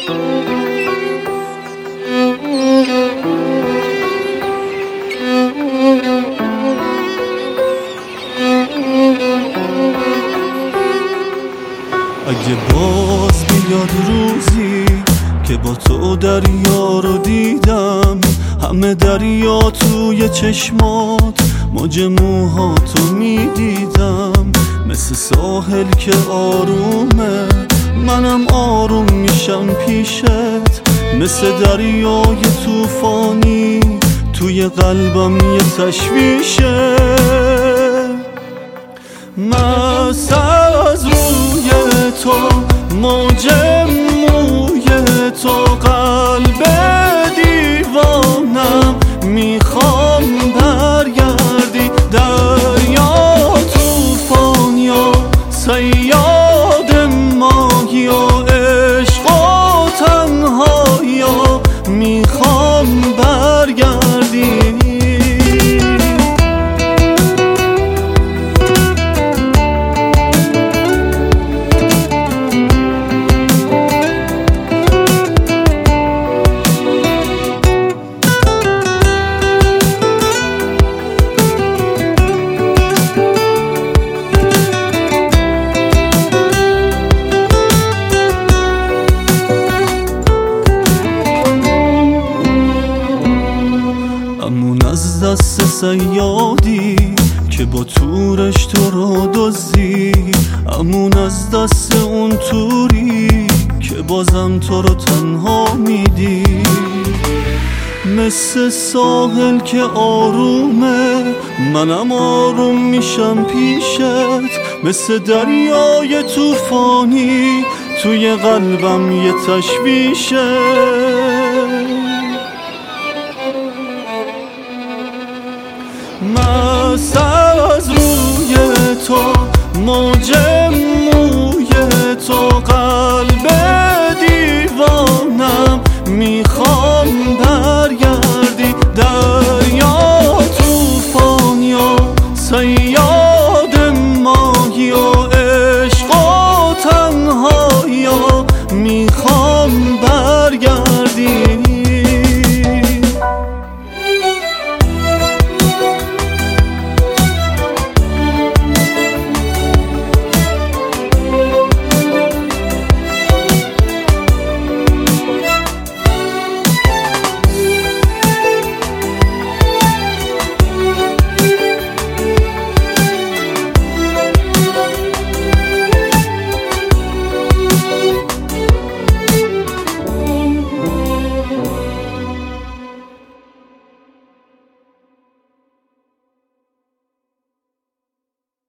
اگه باز بیاد روزی که با تو دریا رو دیدم، همه دریا توی چشمات، موج موهاتو میدیدم، مثل ساحل که آرومه منم آروم میشم پیشت، مثل دریای طوفانی توی قلبم یه تشویشه. مست از روی تو، موج موی تو، قلب دیوانم میخوام برگردی، دریا طوفان یا صیاد ماهی یا عشق و تنهایی یا میخوام برگردی. امون از دست صیادی که با تورش تو رو دزدی، امون از دست اون توری که بازم تو رو تنها میدی، مثل ساحل که آرومه منم آروم میشم پیشت، مثل دریای طوفانی توی قلبم یه تشویشه.